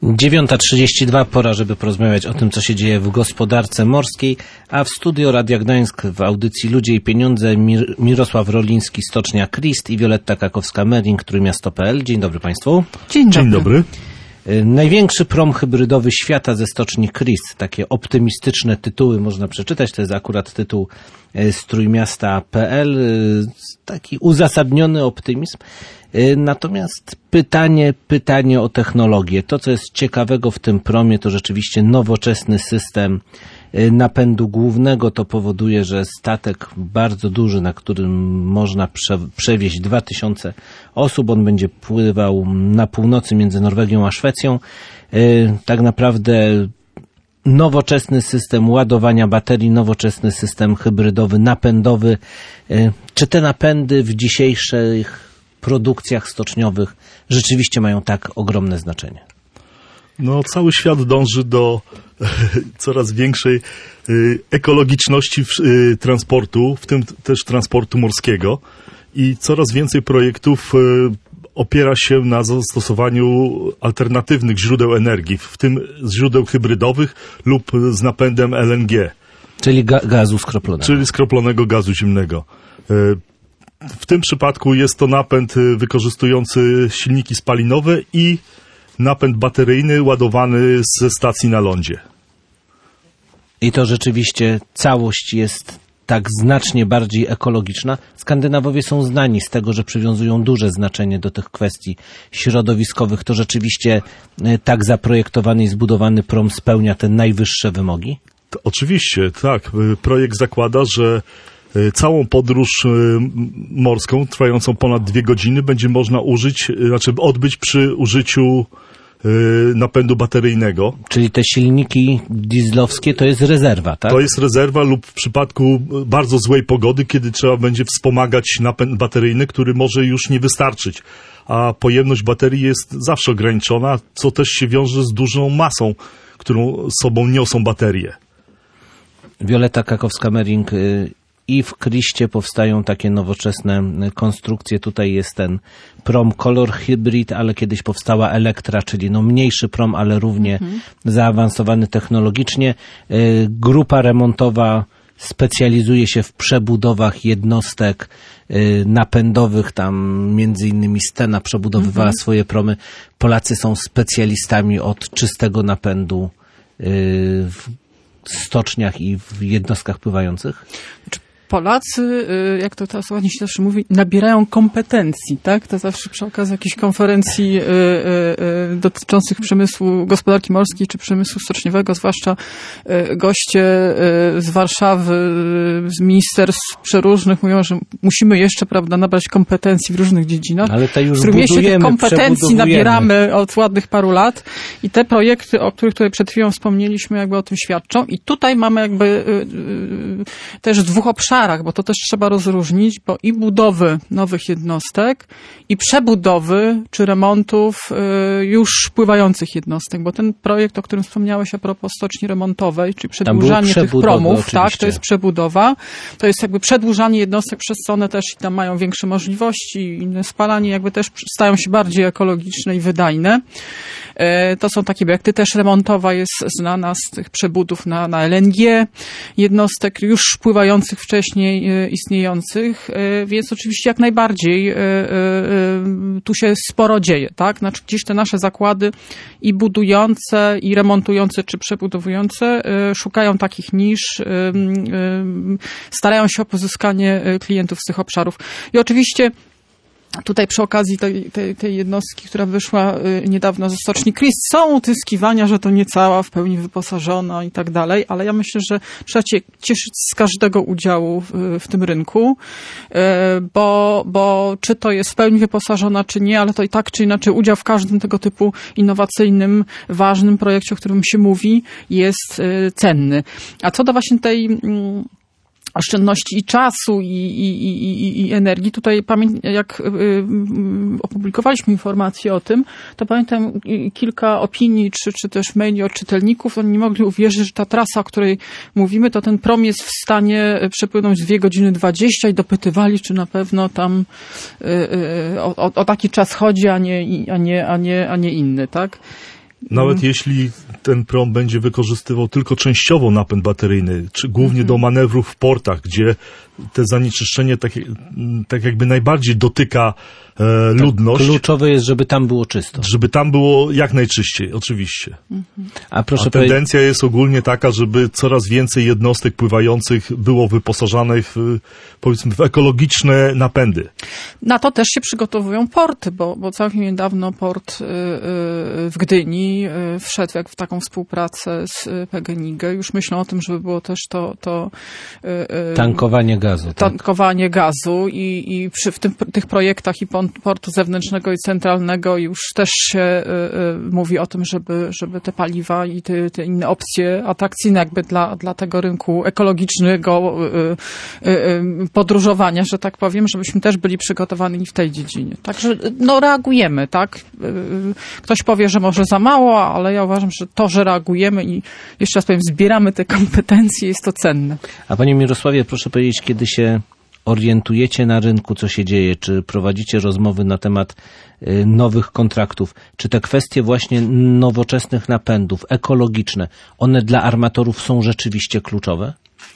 9:32, pora, żeby porozmawiać o tym, co się dzieje w gospodarce morskiej, a w studio Radia Gdańsk w audycji Ludzie i Pieniądze Mirosław Roliński, Stocznia Christ i Wioletta Kakowska-Mering, Trójmiasto.pl. Dzień dobry Państwu. Dzień dobry. Największy prom hybrydowy świata ze Stoczni Christ. Takie optymistyczne tytuły można przeczytać. To jest akurat tytuł z Trójmiasta.pl. Taki uzasadniony optymizm. Natomiast pytanie o technologię. To, co jest ciekawego w tym promie, to rzeczywiście nowoczesny system napędu głównego. To powoduje, że statek bardzo duży, na którym można przewieźć 2000 osób, on będzie pływał na północy między Norwegią a Szwecją. Tak naprawdę nowoczesny system ładowania baterii, nowoczesny system hybrydowy, napędowy. Czy te napędy w dzisiejszych produkcjach stoczniowych rzeczywiście mają tak ogromne znaczenie? No, cały świat dąży do coraz większej ekologiczności transportu, w tym też transportu morskiego, i coraz więcej projektów opiera się na zastosowaniu alternatywnych źródeł energii, w tym źródeł hybrydowych lub z napędem LNG. Czyli gazu skroplonego. Czyli skroplonego gazu ziemnego. W tym przypadku jest to napęd wykorzystujący silniki spalinowe i napęd bateryjny ładowany ze stacji na lądzie. I to rzeczywiście całość jest tak znacznie bardziej ekologiczna. Skandynawowie są znani z tego, że przywiązują duże znaczenie do tych kwestii środowiskowych. To rzeczywiście tak zaprojektowany i zbudowany prom spełnia te najwyższe wymogi? To oczywiście, tak. Projekt zakłada, że całą podróż morską, trwającą ponad 2 godziny, będzie można odbyć przy użyciu napędu bateryjnego. Czyli te silniki dieslowskie to jest rezerwa, tak? To jest rezerwa lub w przypadku bardzo złej pogody, kiedy trzeba będzie wspomagać napęd bateryjny, który może już nie wystarczyć. A pojemność baterii jest zawsze ograniczona, co też się wiąże z dużą masą, którą sobą niosą baterie. Wioletta Kakowska-Mering, i w Christie powstają takie nowoczesne konstrukcje. Tutaj jest ten prom Color Hybrid, ale kiedyś powstała Elektra, czyli mniejszy prom, ale równie zaawansowany technologicznie. Grupa remontowa specjalizuje się w przebudowach jednostek napędowych. Tam między innymi Stena przebudowywała swoje promy. Polacy są specjalistami od czystego napędu w stoczniach i w jednostkach pływających? Polacy, jak to teraz ładnie się zawsze mówi, nabierają kompetencji, tak? To zawsze przy okazji jakichś konferencji dotyczących przemysłu gospodarki morskiej czy przemysłu stoczniowego, zwłaszcza goście z Warszawy, z ministerstw przeróżnych mówią, że musimy jeszcze, prawda, nabrać kompetencji w różnych dziedzinach. Ale to już w którym się tych kompetencji nabieramy od ładnych paru lat i te projekty, o których tutaj przed chwilą wspomnieliśmy, jakby o tym świadczą. I tutaj mamy jakby też w 2 obszarach, bo to też trzeba rozróżnić, bo i budowy nowych jednostek, i przebudowy czy remontów już pływających jednostek, bo ten projekt, o którym wspomniałeś a propos stoczni remontowej, czyli przedłużanie tych promów, oczywiście. Tak, to jest przebudowa, to jest jakby przedłużanie jednostek, przez co one też tam mają większe możliwości, inne spalanie jakby też stają się bardziej ekologiczne i wydajne. To są takie projekty, też remontowa jest znana z tych przebudów na LNG, jednostek już pływających wcześniej istniejących, więc oczywiście jak najbardziej tu się sporo dzieje, tak? Znaczy gdzieś te nasze zakłady i budujące, i remontujące, czy przebudowujące szukają takich nisz, starają się o pozyskanie klientów z tych obszarów. I oczywiście tutaj przy okazji tej jednostki, która wyszła niedawno ze Stoczni Christ, są utyskiwania, że to nie cała w pełni wyposażona i tak dalej, ale ja myślę, że trzeba cieszyć z każdego udziału w tym rynku, bo czy to jest w pełni wyposażona, czy nie, ale to i tak czy inaczej udział w każdym tego typu innowacyjnym, ważnym projekcie, o którym się mówi, jest cenny. A co do właśnie tej oszczędności i czasu i energii. Tutaj jak opublikowaliśmy informacje o tym, to pamiętam kilka opinii czy też maili od czytelników. Oni nie mogli uwierzyć, że ta trasa, o której mówimy, to ten prom jest w stanie przepłynąć 2 godziny 20 i dopytywali, czy na pewno tam o taki czas chodzi, a nie inny, tak? Nawet jeśli ten prom będzie wykorzystywał tylko częściowo napęd bateryjny, czy głównie do manewrów w portach, gdzie te zanieczyszczenie tak jakby najbardziej dotyka ludność. Kluczowe jest, żeby tam było czysto. Żeby tam było jak najczyściej, oczywiście. A tendencja jest ogólnie taka, żeby coraz więcej jednostek pływających było wyposażonych powiedzmy w ekologiczne napędy. Na to też się przygotowują porty, bo całkiem niedawno port w Gdyni wszedł w taką współpracę z PGNiG. Już myślą o tym, żeby było też to tankowanie gazu. Tankowanie gazu i w tych projektach i portu zewnętrznego i centralnego już też się mówi o tym, żeby te paliwa i te inne opcje atrakcyjne jakby dla tego rynku ekologicznego podróżowania, że tak powiem, żebyśmy też byli przygotowani w tej dziedzinie. Także reagujemy, tak? Ktoś powie, że może za mało, ale ja uważam, że to, że reagujemy i jeszcze raz powiem, zbieramy te kompetencje, jest to cenne. A panie Mirosławie, proszę powiedzieć, kiedy się orientujecie na rynku, co się dzieje, czy prowadzicie rozmowy na temat nowych kontraktów, czy te kwestie właśnie nowoczesnych napędów, ekologiczne, one dla armatorów są rzeczywiście kluczowe?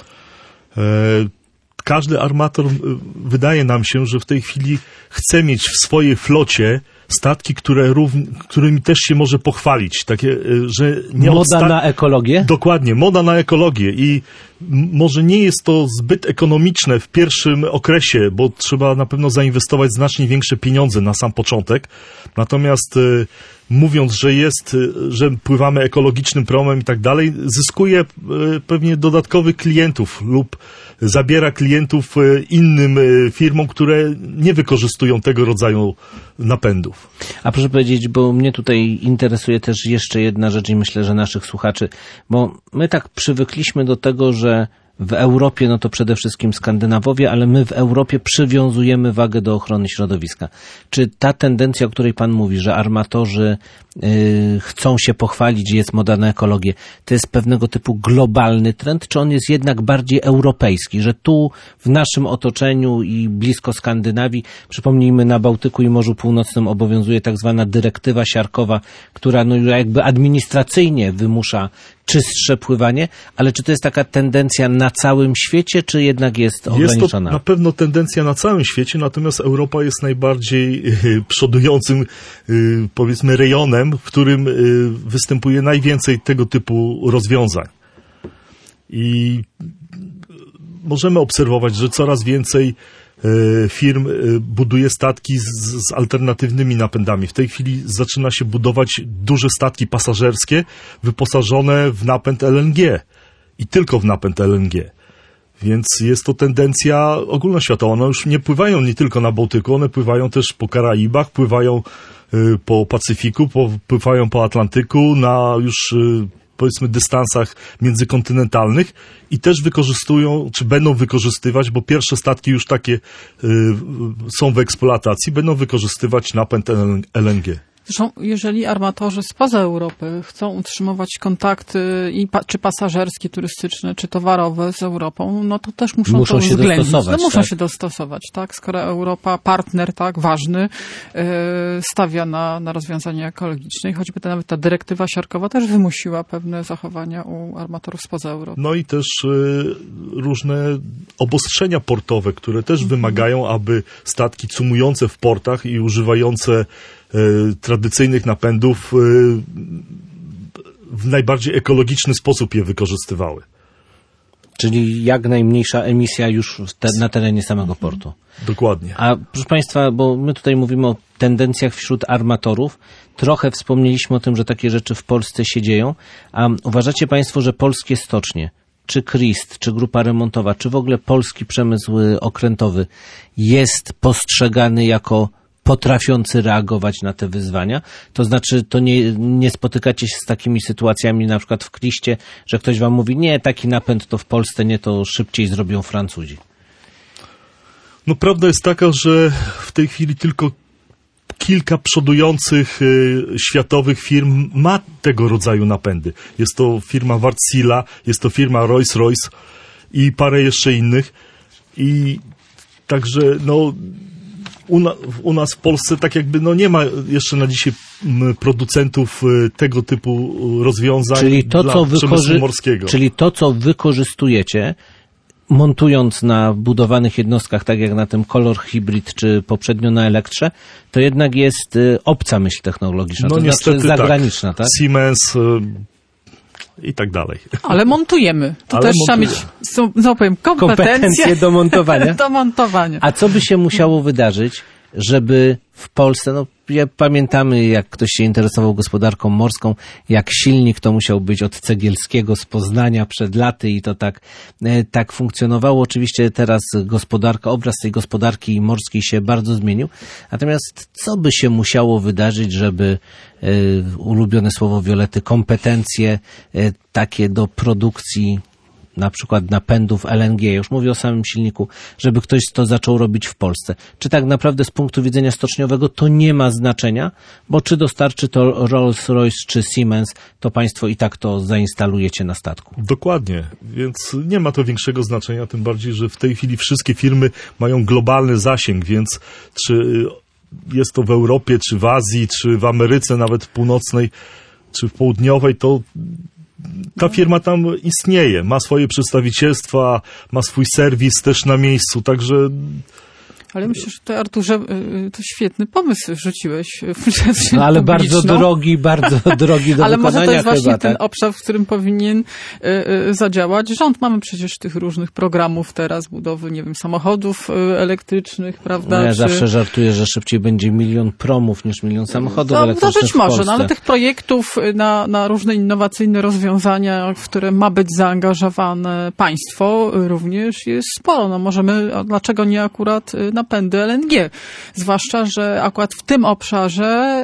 Każdy armator, wydaje nam się, że w tej chwili chce mieć w swojej flocie statki, którymi też się może pochwalić. Takie, że nie moda na ekologię? Dokładnie, moda na ekologię i może nie jest to zbyt ekonomiczne w pierwszym okresie, bo trzeba na pewno zainwestować znacznie większe pieniądze na sam początek. Natomiast mówiąc, że pływamy ekologicznym promem i tak dalej, zyskuje pewnie dodatkowych klientów lub zabiera klientów innym firmom, które nie wykorzystują tego rodzaju napędów. A proszę powiedzieć, bo mnie tutaj interesuje też jeszcze jedna rzecz i myślę, że naszych słuchaczy, bo my tak przywykliśmy do tego, że w Europie, no to przede wszystkim Skandynawowie, ale my w Europie przywiązujemy wagę do ochrony środowiska. Czy ta tendencja, o której pan mówi, że armatorzy chcą się pochwalić, jest moda na ekologię, to jest pewnego typu globalny trend, czy on jest jednak bardziej europejski, że tu w naszym otoczeniu i blisko Skandynawii, przypomnijmy, na Bałtyku i Morzu Północnym obowiązuje tak zwana dyrektywa siarkowa, która no jakby administracyjnie wymusza czystsze pływanie, ale czy to jest taka tendencja na całym świecie, czy jednak jest ograniczona? Jest to na pewno tendencja na całym świecie, natomiast Europa jest najbardziej przodującym, powiedzmy, rejonem, w którym występuje najwięcej tego typu rozwiązań. I możemy obserwować, że coraz więcej firm buduje statki z alternatywnymi napędami. W tej chwili zaczyna się budować duże statki pasażerskie wyposażone w napęd LNG i tylko w napęd LNG. Więc jest to tendencja ogólnoświatowa. One już nie pływają nie tylko na Bałtyku, one pływają też po Karaibach, pływają po Pacyfiku, pływają po Atlantyku na już powiedzmy dystansach międzykontynentalnych i też wykorzystują, czy będą wykorzystywać, bo pierwsze statki już takie są w eksploatacji, będą wykorzystywać napęd LNG. Zresztą, jeżeli armatorzy spoza Europy chcą utrzymywać kontakty czy pasażerskie, turystyczne, czy towarowe z Europą, no to też muszą to uwzględnić. Muszą się dostosować, tak? Skoro Europa, partner, tak, ważny, stawia na rozwiązania ekologiczne i choćby nawet ta dyrektywa siarkowa też wymusiła pewne zachowania u armatorów spoza Europy. No i też różne obostrzenia portowe, które też wymagają, aby statki cumujące w portach i używające tradycyjnych napędów w najbardziej ekologiczny sposób je wykorzystywały. Czyli jak najmniejsza emisja już na terenie samego portu. Dokładnie. A proszę państwa, bo my tutaj mówimy o tendencjach wśród armatorów, trochę wspomnieliśmy o tym, że takie rzeczy w Polsce się dzieją, a uważacie państwo, że polskie stocznie, czy CRIST, czy grupa remontowa, czy w ogóle polski przemysł okrętowy jest postrzegany jako potrafiący reagować na te wyzwania? To znaczy, to nie spotykacie się z takimi sytuacjami na przykład w CRISTie, że ktoś wam mówi, nie, taki napęd to w Polsce nie, to szybciej zrobią Francuzi. No prawda jest taka, że w tej chwili tylko kilka przodujących światowych firm ma tego rodzaju napędy. Jest to firma Wärtsilä, jest to firma Rolls-Royce i parę jeszcze innych. I także, no, u nas w Polsce tak jakby nie ma jeszcze na dzisiaj producentów tego typu rozwiązań dla przemysłu morskiego. Czyli to, co wykorzystujecie, montując na budowanych jednostkach, tak jak na tym Color Hybrid, czy poprzednio na Elektrze, to jednak jest obca myśl technologiczna, to niestety znaczy zagraniczna, tak? Siemens i tak dalej. Ale montujemy. To też trzeba mieć, powiem, kompetencje do montowania. do montowania. A co by się musiało wydarzyć, żeby w Polsce, pamiętamy, jak ktoś się interesował gospodarką morską, jak silnik to musiał być od Cegielskiego z Poznania przed laty i to tak funkcjonowało. Oczywiście teraz obraz tej gospodarki morskiej się bardzo zmienił. Natomiast co by się musiało wydarzyć, żeby ulubione słowo Violety, kompetencje takie do produkcji na przykład napędów LNG, już mówię o samym silniku, żeby ktoś to zaczął robić w Polsce. Czy tak naprawdę z punktu widzenia stoczniowego to nie ma znaczenia, bo czy dostarczy to Rolls-Royce czy Siemens, to państwo i tak to zainstalujecie na statku. Dokładnie, więc nie ma to większego znaczenia, tym bardziej, że w tej chwili wszystkie firmy mają globalny zasięg, więc czy jest to w Europie, czy w Azji, czy w Ameryce, nawet północnej, czy w południowej, to ta firma tam istnieje, ma swoje przedstawicielstwa, ma swój serwis też na miejscu, także... Ale myślę, że ty, Arturze, to świetny pomysł rzuciłeś w przestrzeń No ale publiczną. bardzo drogi do ale może to jest chyba, właśnie ten tak? obszar, w którym powinien zadziałać rząd. Mamy przecież tych różnych programów teraz, budowy, samochodów elektrycznych, prawda? No ja zawsze żartuję, że szybciej będzie 1 milion promów niż 1 milion samochodów elektrycznych to być w może, Polsce. ale tych projektów na różne innowacyjne rozwiązania, w które ma być zaangażowane państwo, również jest sporo. Możemy, a dlaczego nie akurat napędy LNG. Zwłaszcza, że akurat w tym obszarze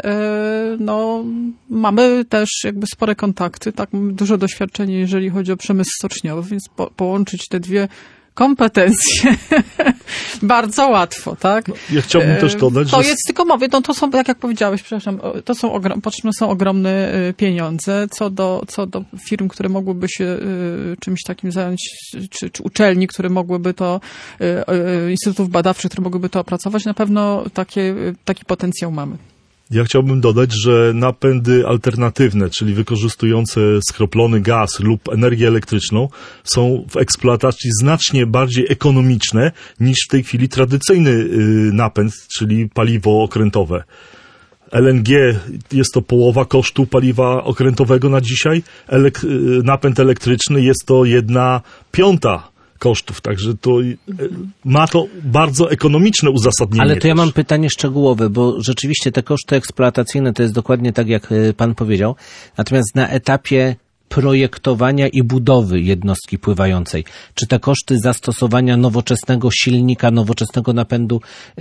mamy też jakby spore kontakty, tak, mamy duże doświadczenie, jeżeli chodzi o przemysł stoczniowy, więc połączyć te dwie kompetencje bardzo łatwo, tak? Ja chciałbym też dodać, to jest tylko mówię, to są, jak powiedziałeś, przepraszam, potrzebne są ogromne pieniądze. Co do firm, które mogłyby się czymś takim zająć, czy uczelni, które mogłyby to, instytutów badawczych, które mogłyby to opracować, na pewno taki potencjał mamy. Ja chciałbym dodać, że napędy alternatywne, czyli wykorzystujące skroplony gaz lub energię elektryczną, są w eksploatacji znacznie bardziej ekonomiczne niż w tej chwili tradycyjny napęd, czyli paliwo okrętowe. LNG jest to połowa kosztu paliwa okrętowego na dzisiaj, napęd elektryczny jest to 1/5 kosztów, także to ma to bardzo ekonomiczne uzasadnienie. Ale to ja mam pytanie szczegółowe, bo rzeczywiście te koszty eksploatacyjne to jest dokładnie tak, jak pan powiedział. Natomiast na etapie projektowania i budowy jednostki pływającej, czy te koszty zastosowania nowoczesnego silnika, nowoczesnego napędu,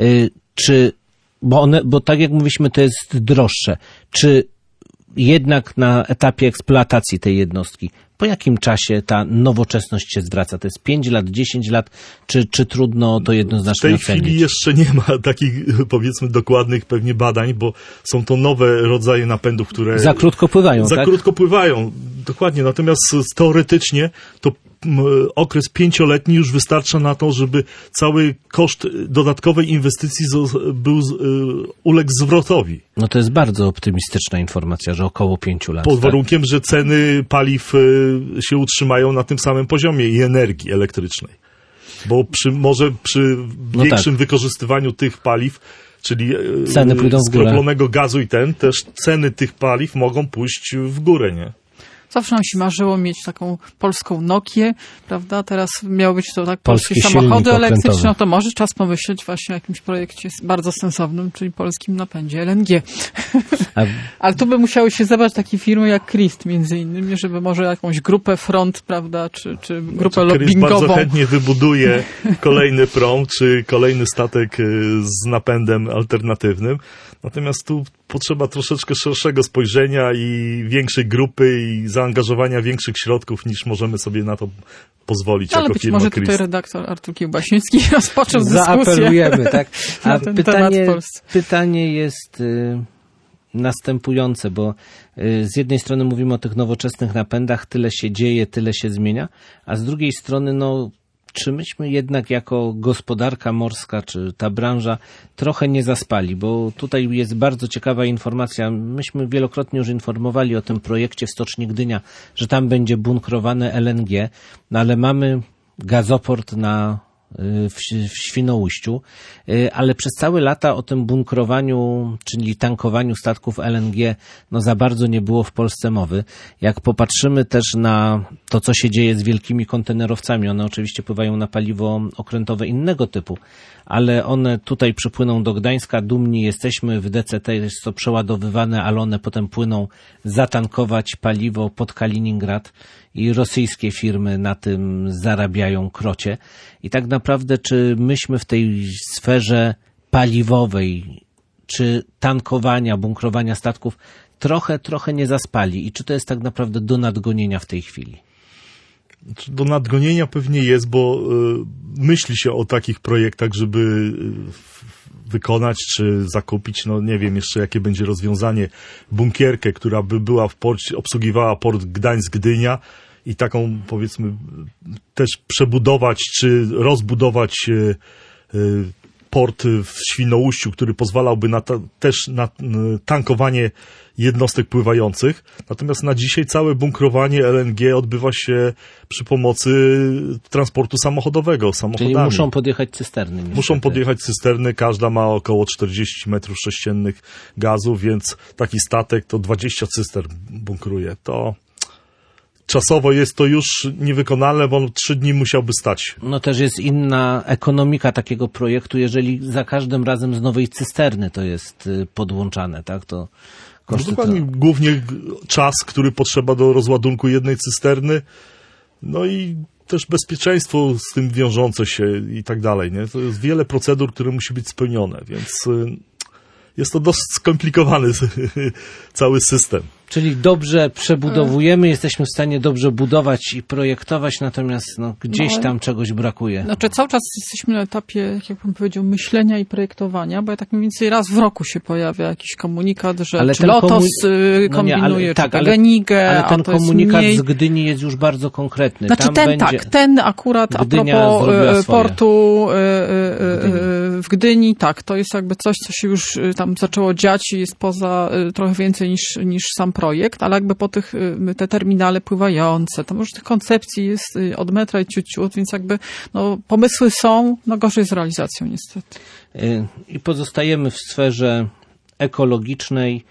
bo tak jak mówiliśmy, to jest droższe, czy jednak na etapie eksploatacji tej jednostki, po jakim czasie ta nowoczesność się zwraca? To jest 5 lat, 10 lat, czy trudno to jednoznacznie ocenić? W tej chwili jeszcze nie ma takich, powiedzmy, dokładnych pewnie badań, bo są to nowe rodzaje napędów, które... Za krótko pływają, tak? Za krótko pływają, dokładnie. Natomiast teoretycznie to okres 5-letni już wystarcza na to, żeby cały koszt dodatkowej inwestycji uległ zwrotowi. No to jest bardzo optymistyczna informacja, że około 5 lat. Pod warunkiem, że ceny paliw się utrzymają na tym samym poziomie i energii elektrycznej. Bo przy większym wykorzystywaniu tych paliw, czyli ceny pójdą w górę. skroplonego gazu też ceny tych paliw mogą pójść w górę, nie? Zawsze nam się marzyło mieć taką polską Nokię, prawda? Teraz miało być to tak polskie Polski samochody silnik elektryczne, okrętowy. no to może czas pomyśleć właśnie o jakimś projekcie bardzo sensownym, czyli polskim napędzie LNG. Ale tu by musiały się zebrać takie firmy jak Christ między innymi, żeby może jakąś grupę front, prawda, czy grupę lobbingową. Bardzo chętnie wybuduje kolejny prom, czy kolejny statek z napędem alternatywnym. Natomiast tu potrzeba troszeczkę szerszego spojrzenia i większej grupy i zaangażowania większych środków, niż możemy sobie na to pozwolić jako Ale być firma może Christ. tutaj redaktor Artur Kiełbasiński rozpoczął dyskusję. Zaapelujemy, tak? A pytanie jest następujące, bo z jednej strony mówimy o tych nowoczesnych napędach, tyle się dzieje, tyle się zmienia, a z drugiej strony czy myśmy jednak jako gospodarka morska, czy ta branża trochę nie zaspali, bo tutaj jest bardzo ciekawa informacja. Myśmy wielokrotnie już informowali o tym projekcie w Stoczni Gdynia, że tam będzie bunkrowane LNG, no ale mamy gazoport w Świnoujściu, ale przez całe lata o tym bunkrowaniu, czyli tankowaniu statków LNG, no za bardzo nie było w Polsce mowy. Jak popatrzymy też na to, co się dzieje z wielkimi kontenerowcami, one oczywiście pływają na paliwo okrętowe innego typu, ale one tutaj przypłyną do Gdańska, dumni jesteśmy, w DCT jest to przeładowywane, ale one potem płyną zatankować paliwo pod Kaliningrad i rosyjskie firmy na tym zarabiają krocie. I tak naprawdę, czy myśmy w tej sferze paliwowej, czy tankowania, bunkrowania statków trochę nie zaspali? I czy to jest tak naprawdę do nadgonienia w tej chwili? Do nadgonienia pewnie jest, bo myśli się o takich projektach, żeby wykonać czy zakupić, no nie wiem jeszcze jakie będzie rozwiązanie, bunkierkę, która by była w porcie, obsługiwała port Gdańsk-Gdynia i taką powiedzmy też przebudować czy rozbudować port w Świnoujściu, który pozwalałby też na tankowanie jednostek pływających. Natomiast na dzisiaj całe bunkrowanie LNG odbywa się przy pomocy transportu samochodowego, samochodami. Czyli muszą podjechać cysterny. Niestety. Muszą podjechać cysterny, każda ma około 40 metrów sześciennych gazu, więc taki statek to 20 cystern bunkruje. To czasowo jest to już niewykonalne, bo 3 dni musiałby stać. No też jest inna ekonomika takiego projektu, jeżeli za każdym razem z nowej cysterny to jest podłączane, tak? To koszty dokładnie, głównie czas, który potrzeba do rozładunku jednej cysterny, no i też bezpieczeństwo z tym wiążące się i tak dalej, nie? To jest wiele procedur, które musi być spełnione, więc jest to dosyć skomplikowany cały system. Czyli dobrze przebudowujemy, jesteśmy w stanie dobrze budować i projektować, natomiast gdzieś tam czegoś brakuje. Znaczy cały czas jesteśmy na etapie, jak bym powiedział, myślenia i projektowania, bo tak mniej więcej raz w roku się pojawia jakiś komunikat, że ale czy Lotos kombinuje, czy Genigę. Ale ten komunikat z Gdyni jest już bardzo konkretny. Znaczy tam ten akurat Gdynia a propos portu w Gdyni, tak, to jest jakby coś, co się już tam zaczęło dziać i jest poza trochę więcej niż sam projekt, ale jakby po te terminale pływające, tam już tych koncepcji jest od metra i ciut, więc jakby pomysły są, gorzej z realizacją niestety. I pozostajemy w sferze ekologicznej.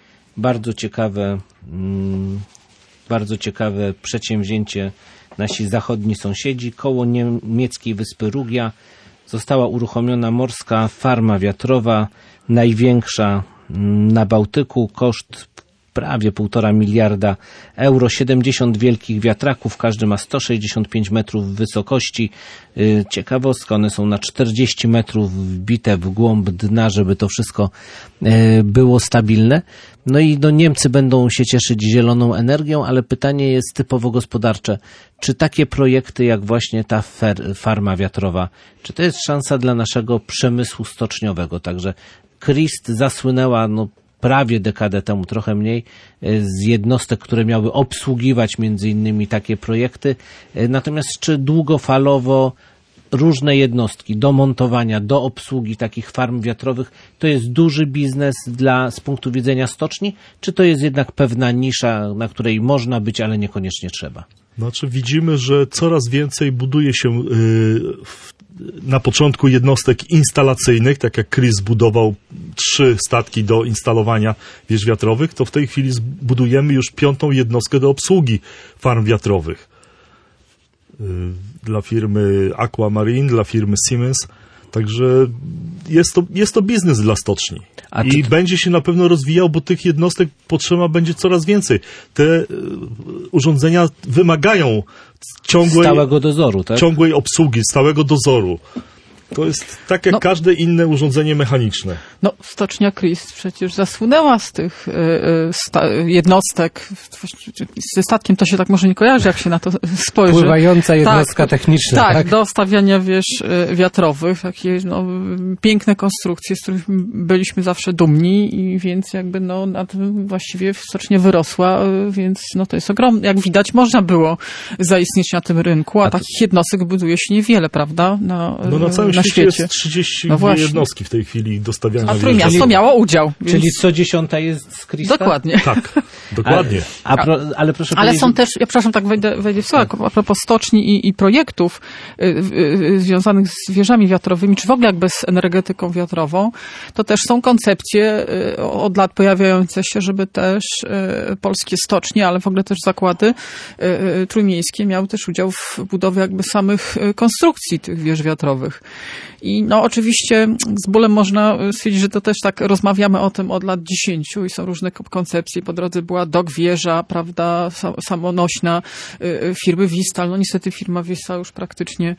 Bardzo ciekawe przedsięwzięcie. Nasi zachodni sąsiedzi, koło niemieckiej wyspy Rugia została uruchomiona morska farma wiatrowa, największa na Bałtyku, koszt prawie 1,5 miliarda euro, 70 wielkich wiatraków, każdy ma 165 metrów wysokości. Ciekawostka, one są na 40 metrów wbite w głąb dna, żeby to wszystko było stabilne. No i Niemcy będą się cieszyć zieloną energią, ale pytanie jest typowo gospodarcze. Czy takie projekty jak właśnie ta farma wiatrowa, czy to jest szansa dla naszego przemysłu stoczniowego? Także Christ zasłynęła prawie dekadę temu, trochę mniej, z jednostek, które miały obsługiwać między innymi takie projekty. Natomiast czy długofalowo różne jednostki do montowania, do obsługi takich farm wiatrowych, to jest duży biznes z punktu widzenia stoczni, czy to jest jednak pewna nisza, na której można być, ale niekoniecznie trzeba? Znaczy widzimy, że coraz więcej buduje się na początku jednostek instalacyjnych, tak jak Chris zbudował 3 statki do instalowania wież wiatrowych, to w tej chwili zbudujemy już 5. jednostkę do obsługi farm wiatrowych. Dla firmy Aquamarine, dla firmy Siemens. Także jest to biznes dla stoczni. I będzie się na pewno rozwijał, bo tych jednostek potrzeba będzie coraz więcej. Te urządzenia wymagają stałego dozoru, tak? Ciągłej obsługi, stałego dozoru. To jest tak jak każde inne urządzenie mechaniczne. No, stocznia Christ przecież zasłynęła z tych jednostek. Ze statkiem to się tak może nie kojarzy, jak się na to spojrzy. Pływająca jednostka techniczna. Tak, do stawiania wież wiatrowych. Takie piękne konstrukcje, z których byliśmy zawsze dumni i więc jakby na tym właściwie stocznia wyrosła, więc to jest ogromne. Jak widać, można było zaistnieć na tym rynku, a takich jednostek buduje się niewiele, prawda? Na całym świecie świecie. jest 32 jednostki w tej chwili do stawiania a Trójmiasto miało udział. Czyli co 10 jest z Christa? Dokładnie. Tak, dokładnie. Ale proszę ale powiedzieć... są też, ja przepraszam, tak wejdę w słowo, a propos stoczni i projektów związanych z wieżami wiatrowymi, czy w ogóle jakby z energetyką wiatrową, to też są koncepcje od lat pojawiające się, żeby też polskie stocznie, ale w ogóle też zakłady trójmiejskie miały też udział w budowie jakby samych konstrukcji tych wież wiatrowych. I oczywiście z bólem można stwierdzić, że to też tak rozmawiamy o tym od lat 10 i są różne koncepcje. Po drodze była wieża, prawda, samonośna firmy Vistal. Niestety firma Vistal już praktycznie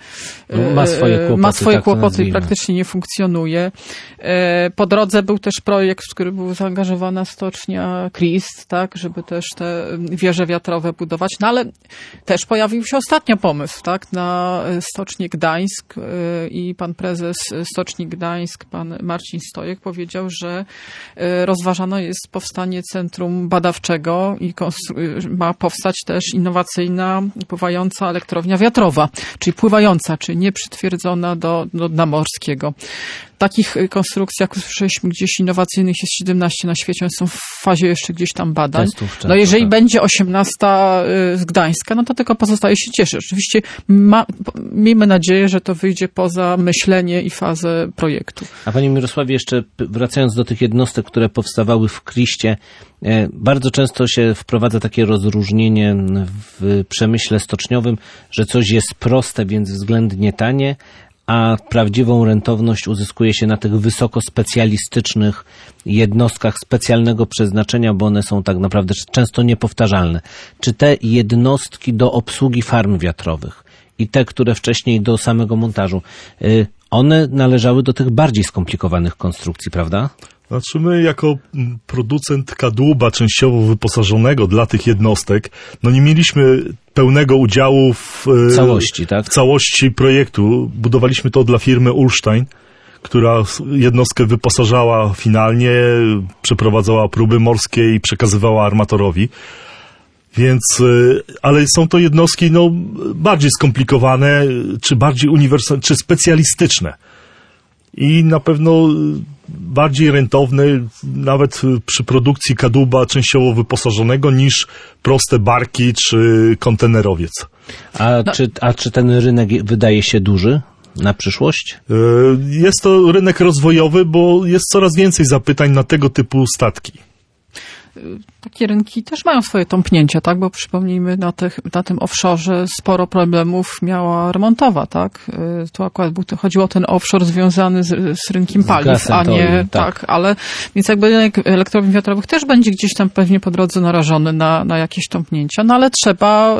ma swoje kłopoty i praktycznie nie funkcjonuje. Po drodze był też projekt, w który był zaangażowana stocznia Christ, tak, żeby też te wieże wiatrowe budować. No ale też pojawił się ostatnio pomysł, tak, na stocznię Gdańsk i pan prezes Stoczni Gdańsk, pan Marcin Stojek powiedział, że rozważano jest powstanie centrum badawczego i ma powstać też innowacyjna, pływająca elektrownia wiatrowa, czyli pływająca, czyli nie przytwierdzona do dna morskiego. Takich konstrukcji, jak usłyszeliśmy, gdzieś innowacyjnych jest 17 na świecie, one są w fazie jeszcze gdzieś tam badań. Jeżeli będzie 18 z Gdańska, to tylko pozostaje się cieszyć. Oczywiście miejmy nadzieję, że to wyjdzie poza myślenie i fazę projektu. A panie Mirosławie, jeszcze wracając do tych jednostek, które powstawały w Christie, bardzo często się wprowadza takie rozróżnienie w przemyśle stoczniowym, że coś jest proste, więc względnie tanie, a prawdziwą rentowność uzyskuje się na tych wysokospecjalistycznych jednostkach specjalnego przeznaczenia, bo one są tak naprawdę często niepowtarzalne. Czy te jednostki do obsługi farm wiatrowych i te, które wcześniej do samego montażu, one należały do tych bardziej skomplikowanych konstrukcji, prawda? Znaczy my jako producent kadłuba częściowo wyposażonego dla tych jednostek, nie mieliśmy pełnego udziału w całości, tak? W całości projektu. Budowaliśmy to dla firmy Ullstein, która jednostkę wyposażała finalnie, przeprowadzała próby morskie i przekazywała armatorowi. Więc, ale są to jednostki bardziej skomplikowane, czy bardziej uniwersalne, czy specjalistyczne. I na pewno bardziej rentowne nawet przy produkcji kadłuba częściowo wyposażonego niż proste barki czy kontenerowiec. A czy ten rynek wydaje się duży na przyszłość? Jest to rynek rozwojowy, bo jest coraz więcej zapytań na tego typu statki. Takie rynki też mają swoje tąpnięcia, tak? Bo przypomnijmy, na tym offshore sporo problemów miała remontowa, tak? Tu akurat chodziło o ten offshore związany z rynkiem paliw, a nie tak. Ale więc jakby rynek elektrowni wiatrowych też będzie gdzieś tam pewnie po drodze narażony na jakieś tąpnięcia, ale trzeba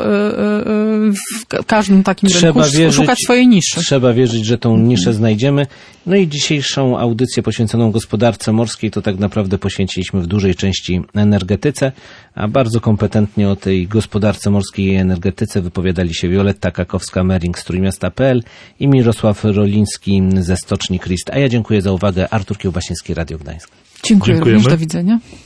w każdym takim rynku szukać swojej niszy. Trzeba wierzyć, że tą niszę znajdziemy. I dzisiejszą audycję poświęconą gospodarce morskiej to tak naprawdę poświęciliśmy w dużej części energetyce, a bardzo kompetentnie o tej gospodarce morskiej i energetyce wypowiadali się Wioletta Kakowska-Mering z Trójmiasta.pl i Mirosław Roliński ze Stoczni Christ. A ja dziękuję za uwagę. Artur Kiełbasiński, Radio Gdańsk. Dziękuję również. Do widzenia.